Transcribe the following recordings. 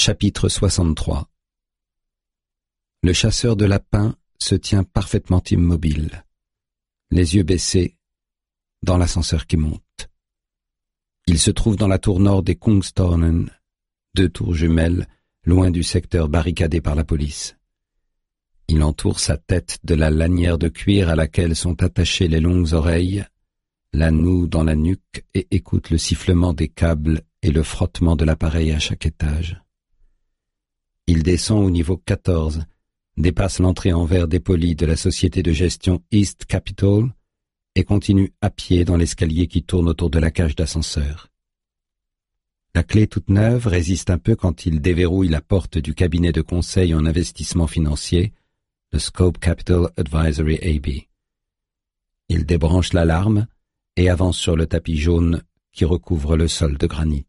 Chapitre 63. Le chasseur de lapins se tient parfaitement immobile, les yeux baissés, dans l'ascenseur qui monte. Il se trouve dans la tour nord des Kungstårnen, 2 tours jumelles, loin du secteur barricadé par la police. Il entoure sa tête de la lanière de cuir à laquelle sont attachées les longues oreilles, la noue dans la nuque et écoute le sifflement des câbles et le frottement de l'appareil à chaque étage. Il descend au niveau 14, dépasse l'entrée en verre dépoli de la société de gestion East Capital et continue à pied dans l'escalier qui tourne autour de la cage d'ascenseur. La clé toute neuve résiste un peu quand il déverrouille la porte du cabinet de conseil en investissement financier, le Scope Capital Advisory AB. Il débranche l'alarme et avance sur le tapis jaune qui recouvre le sol de granit.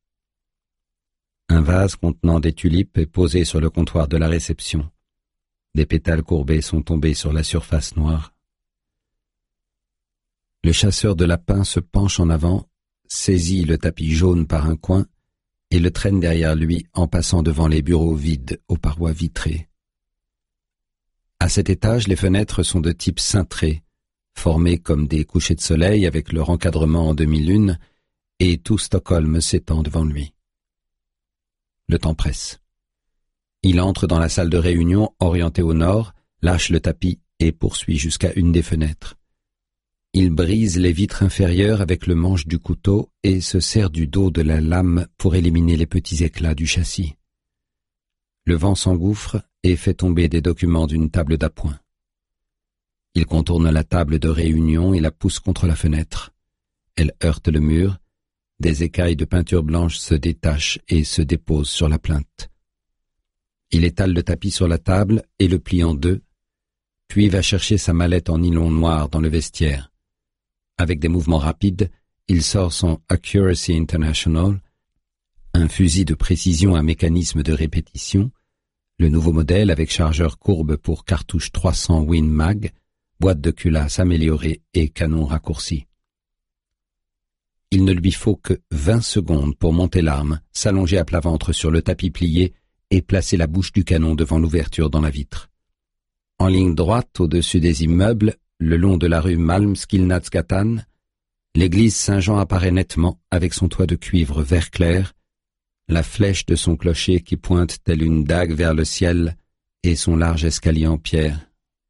Un vase contenant des tulipes est posé sur le comptoir de la réception. Des pétales courbés sont tombés sur la surface noire. Le chasseur de lapins se penche en avant, saisit le tapis jaune par un coin et le traîne derrière lui en passant devant les bureaux vides aux parois vitrées. À cet étage, les fenêtres sont de type cintré, formées comme des couchers de soleil avec leur encadrement en demi-lune, et tout Stockholm s'étend devant lui. Le temps presse. Il entre dans la salle de réunion orientée au nord, lâche le tapis et poursuit jusqu'à une des fenêtres. Il brise les vitres inférieures avec le manche du couteau et se sert du dos de la lame pour éliminer les petits éclats du châssis. Le vent s'engouffre et fait tomber des documents d'une table d'appoint. Il contourne la table de réunion et la pousse contre la fenêtre. Elle heurte le mur. Des écailles de peinture blanche se détachent et se déposent sur la plinthe. Il étale le tapis sur la table et le plie en deux, puis va chercher sa mallette en nylon noir dans le vestiaire. Avec des mouvements rapides, il sort son Accuracy International, un fusil de précision à mécanisme de répétition, le nouveau modèle avec chargeur courbe pour cartouche 300 Win Mag, boîte de culasse améliorée et canon raccourci. Il ne lui faut que 20 secondes pour monter l'arme, s'allonger à plat ventre sur le tapis plié et placer la bouche du canon devant l'ouverture dans la vitre. En ligne droite au-dessus des immeubles, le long de la rue Malmskillnadsgatan, l'église Saint-Jean apparaît nettement avec son toit de cuivre vert clair, la flèche de son clocher qui pointe telle une dague vers le ciel et son large escalier en pierre.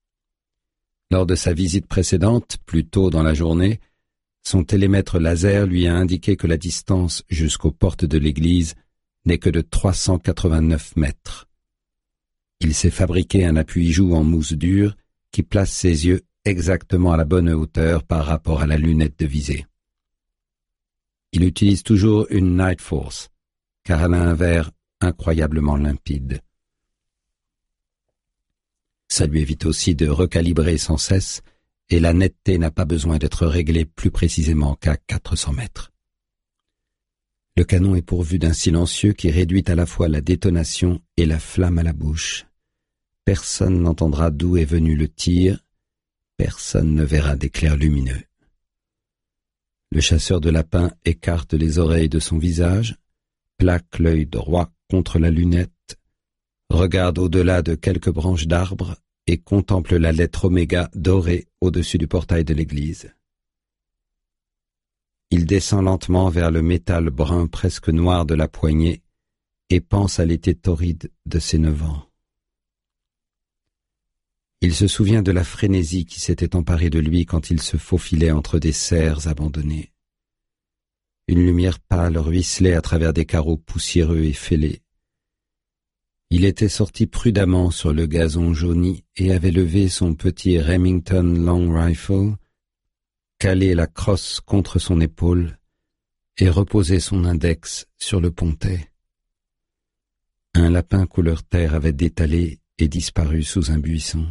Lors de sa visite précédente, plus tôt dans la journée, son télémètre laser lui a indiqué que la distance jusqu'aux portes de l'église n'est que de 389 mètres. Il s'est fabriqué un appui-joue en mousse dure qui place ses yeux exactement à la bonne hauteur par rapport à la lunette de visée. Il utilise toujours une Night Force, car elle a un verre incroyablement limpide. Ça lui évite aussi de recalibrer sans cesse, et la netteté n'a pas besoin d'être réglée plus précisément qu'à 400 mètres. Le canon est pourvu d'un silencieux qui réduit à la fois la détonation et la flamme à la bouche. Personne n'entendra d'où est venu le tir, personne ne verra d'éclairs lumineux. Le chasseur de lapins écarte les oreilles de son visage, plaque l'œil droit contre la lunette, regarde au-delà de quelques branches d'arbres et contemple la lettre oméga dorée au-dessus du portail de l'église. Il descend lentement vers le métal brun presque noir de la poignée et pense à l'été torride de ses 9 ans. Il se souvient de la frénésie qui s'était emparée de lui quand il se faufilait entre des serres abandonnées. Une lumière pâle ruisselait à travers des carreaux poussiéreux et fêlés. Il était sorti prudemment sur le gazon jauni et avait levé son petit Remington Long Rifle, calé la crosse contre son épaule et reposé son index sur le pontet. Un lapin couleur terre avait détalé et disparu sous un buisson.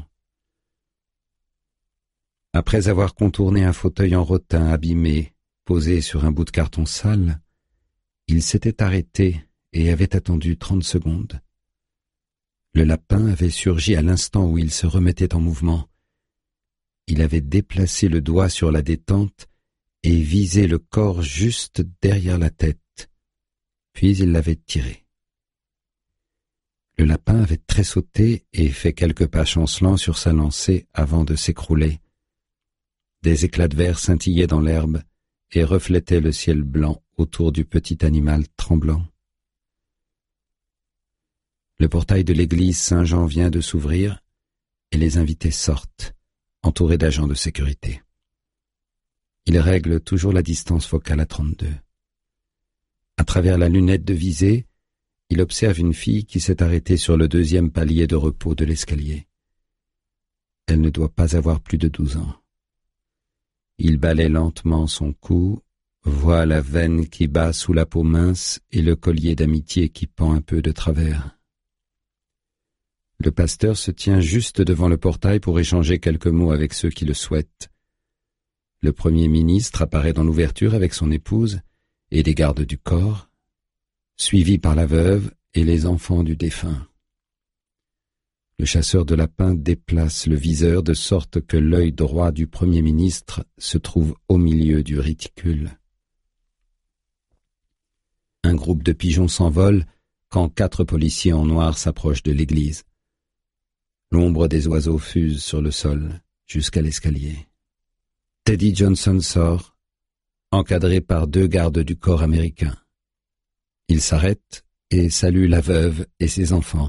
Après avoir contourné un fauteuil en rotin abîmé, posé sur un bout de carton sale, il s'était arrêté et avait attendu 30 secondes. Le lapin avait surgi à l'instant où il se remettait en mouvement. Il avait déplacé le doigt sur la détente et visé le corps juste derrière la tête. Puis il l'avait tiré. Le lapin avait tressauté et fait quelques pas chancelants sur sa lancée avant de s'écrouler. Des éclats de verre scintillaient dans l'herbe et reflétaient le ciel blanc autour du petit animal tremblant. Le portail de l'église Saint-Jean vient de s'ouvrir et les invités sortent, entourés d'agents de sécurité. Ils règlent toujours la distance focale à 32. À travers la lunette de visée, il observe une fille qui s'est arrêtée sur le 2e palier de repos de l'escalier. Elle ne doit pas avoir plus de 12 ans. Il balaie lentement son cou, voit la veine qui bat sous la peau mince et le collier d'amitié qui pend un peu de travers. Le pasteur se tient juste devant le portail pour échanger quelques mots avec ceux qui le souhaitent. Le Premier ministre apparaît dans l'ouverture avec son épouse et des gardes du corps, suivi par la veuve et les enfants du défunt. Le chasseur de lapins déplace le viseur de sorte que l'œil droit du Premier ministre se trouve au milieu du réticule. Un groupe de pigeons s'envole quand 4 policiers en noir s'approchent de l'église. L'ombre des oiseaux fuse sur le sol jusqu'à l'escalier. Teddy Johnson sort, encadré par 2 gardes du corps américains. Il s'arrête et salue la veuve et ses enfants.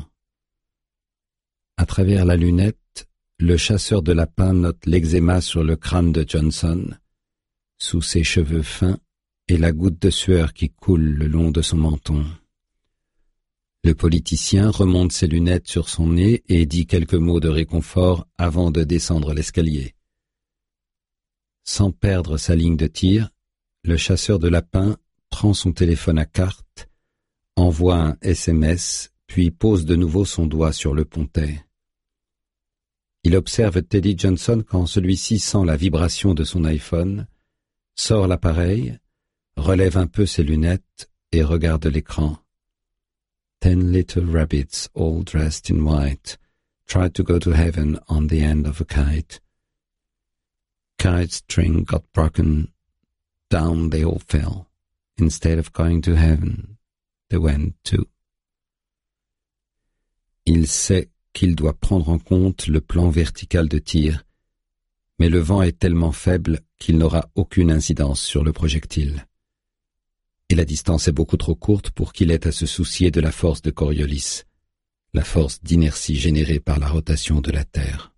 À travers la lunette, le chasseur de lapins note l'eczéma sur le crâne de Johnson, sous ses cheveux fins et la goutte de sueur qui coule le long de son menton. Le politicien remonte ses lunettes sur son nez et dit quelques mots de réconfort avant de descendre l'escalier. Sans perdre sa ligne de tir, le chasseur de lapins prend son téléphone à carte, envoie un SMS, puis pose de nouveau son doigt sur le pontet. Il observe Teddy Johnson quand celui-ci sent la vibration de son iPhone, sort l'appareil, relève un peu ses lunettes et regarde l'écran. 10 little rabbits, all dressed in white, tried to go to heaven on the end of a kite. Kite string got broken, down they all fell. Instead of going to heaven, they went to. Il sait qu'il doit prendre en compte le plan vertical de tir, mais le vent est tellement faible qu'il n'aura aucune incidence sur le projectile. Et la distance est beaucoup trop courte pour qu'il ait à se soucier de la force de Coriolis, la force d'inertie générée par la rotation de la Terre.